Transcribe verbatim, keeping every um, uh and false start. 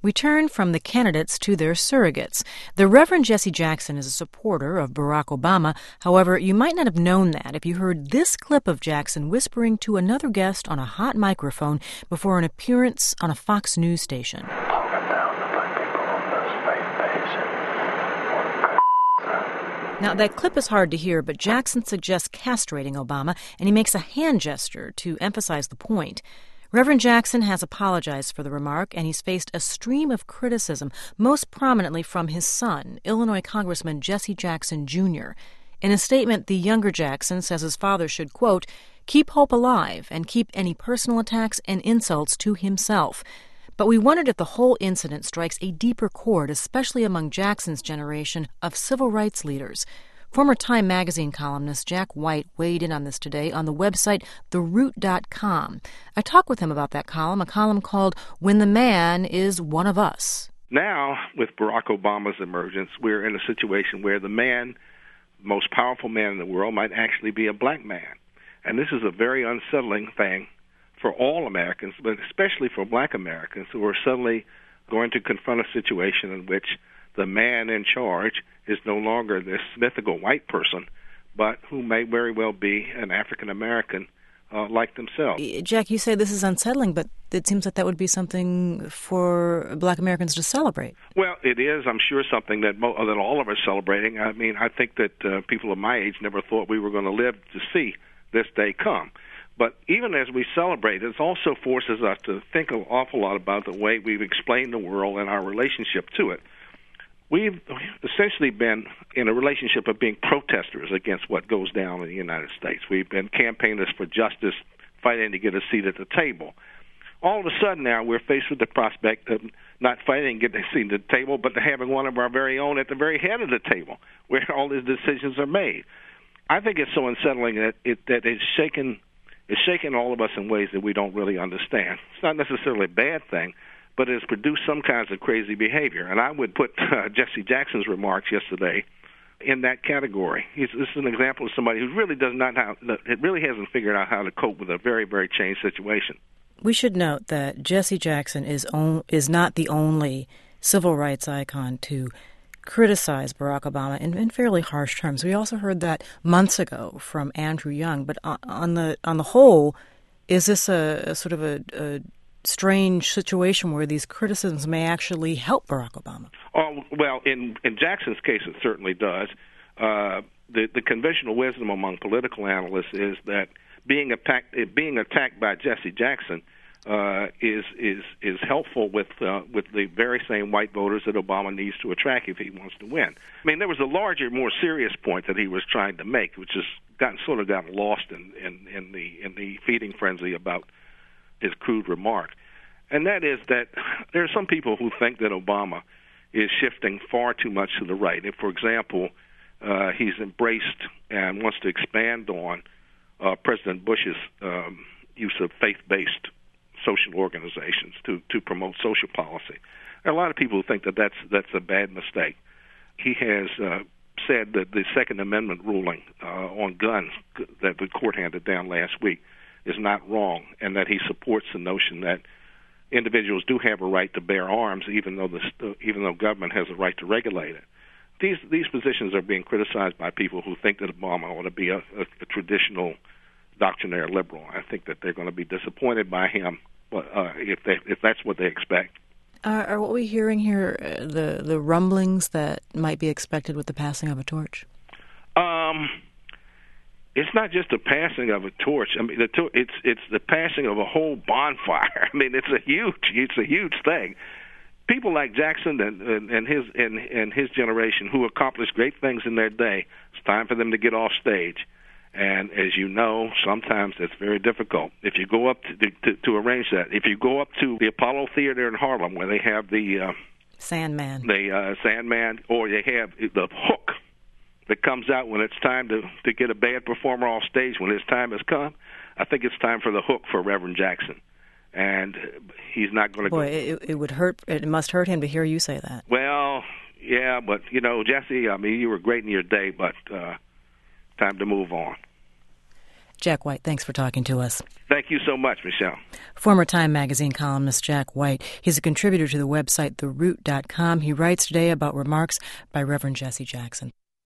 We turn from the candidates to their surrogates. The Reverend Jesse Jackson is a supporter of Barack Obama. However, you might not have known that if you heard this clip of Jackson whispering to another guest on a hot microphone before an appearance on a Fox News station. Now, that clip is hard to hear, but Jackson suggests castrating Obama, and he makes a hand gesture to emphasize the point. Reverend Jackson has apologized for the remark, and he's faced a stream of criticism, most prominently from his son, Illinois Congressman Jesse Jackson, Junior In a statement, the younger Jackson says his father should, quote, keep hope alive and keep any personal attacks and insults to himself. But we wondered if the whole incident strikes a deeper chord, especially among Jackson's generation of civil rights leaders. Former Time magazine columnist Jack White weighed in on this today on the website the root dot com. I talked with him about that column, a column called When the Man is One of Us. Now, with Barack Obama's emergence, we're in a situation where the man, most powerful man in the world, might actually be a black man. And this is a very unsettling thing for all Americans, but especially for black Americans who are suddenly going to confront a situation in which the man in charge is no longer this mythical white person, but who may very well be an African American uh, like themselves. Jack, you say this is unsettling, but it seems that that would be something for black Americans to celebrate. Well, it is, I'm sure, something that, mo- that all of us are celebrating. I mean, I think that uh, people of my age never thought we were going to live to see this day come. But even as we celebrate, it also forces us to think an awful lot about the way we've explained the world and our relationship to it. We've essentially been in a relationship of being protesters against what goes down in the United States. We've been campaigners for justice, fighting to get a seat at the table. All of a sudden now we're faced with the prospect of not fighting to get a seat at the table, but to having one of our very own at the very head of the table where all these decisions are made. I think it's so unsettling that, it, that it's shaken, it's shaken all of us in ways that we don't really understand. It's not necessarily a bad thing, but it has produced some kinds of crazy behavior. And I would put uh, Jesse Jackson's remarks yesterday in that category. He's, this is an example of somebody who really does not how, it really hasn't figured out how to cope with a very, very changed situation. We should note that Jesse Jackson is on, is not the only civil rights icon to criticize Barack Obama in, in fairly harsh terms. We also heard that months ago from Andrew Young. But on, on the on the whole, is this a, a sort of a, a strange situation where these criticisms may actually help Barack Obama? Oh, well, in, in Jackson's case, it certainly does. Uh, the, the conventional wisdom among political analysts is that being attacked, being attacked by Jesse Jackson uh, is is is helpful with uh, with the very same white voters that Obama needs to attract if he wants to win. I mean, there was a larger, more serious point that he was trying to make, which has gotten sort of gotten lost in, in, in the in the feeding frenzy about his crude remark, and that is that there are some people who think that Obama is shifting far too much to the right. If, for example, uh, he's embraced and wants to expand on uh, President Bush's um, use of faith-based social organizations to, to promote social policy. There are a lot of people who think that that's, that's a bad mistake. He has uh, said that the Second Amendment ruling uh, on guns that the court handed down last week is not wrong, and that he supports the notion that individuals do have a right to bear arms, even though the even though government has a right to regulate it. These these positions are being criticized by people who think that Obama ought to be a, a, a traditional doctrinaire liberal. I think that they're going to be disappointed by him uh, if they if that's what they expect. Uh, are what we're hearing here uh, the the rumblings that might be expected with the passing of a torch? Um. It's not just the passing of a torch. I mean, the to- it's it's the passing of a whole bonfire. I mean, it's a huge it's a huge thing. People like Jackson and, and, and his and, and his generation who accomplished great things in their day, it's time for them to get off stage. And as you know, sometimes it's very difficult. If you go up to to, to arrange that, if you go up to the Apollo Theater in Harlem, where they have the uh, Sandman, the uh, Sandman, or they have the Hook that comes out when it's time to, to get a bad performer off stage, when his time has come, I think it's time for the hook for Reverend Jackson. And he's not going to go. Boy, it, it would hurt. It must hurt him to hear you say that. Well, yeah, but, you know, Jesse, I mean, you were great in your day, but uh, time to move on. Jack White, thanks for talking to us. Thank you so much, Michelle. Former Time magazine columnist Jack White. He's a contributor to the website the root dot com. He writes today about remarks by Reverend Jesse Jackson.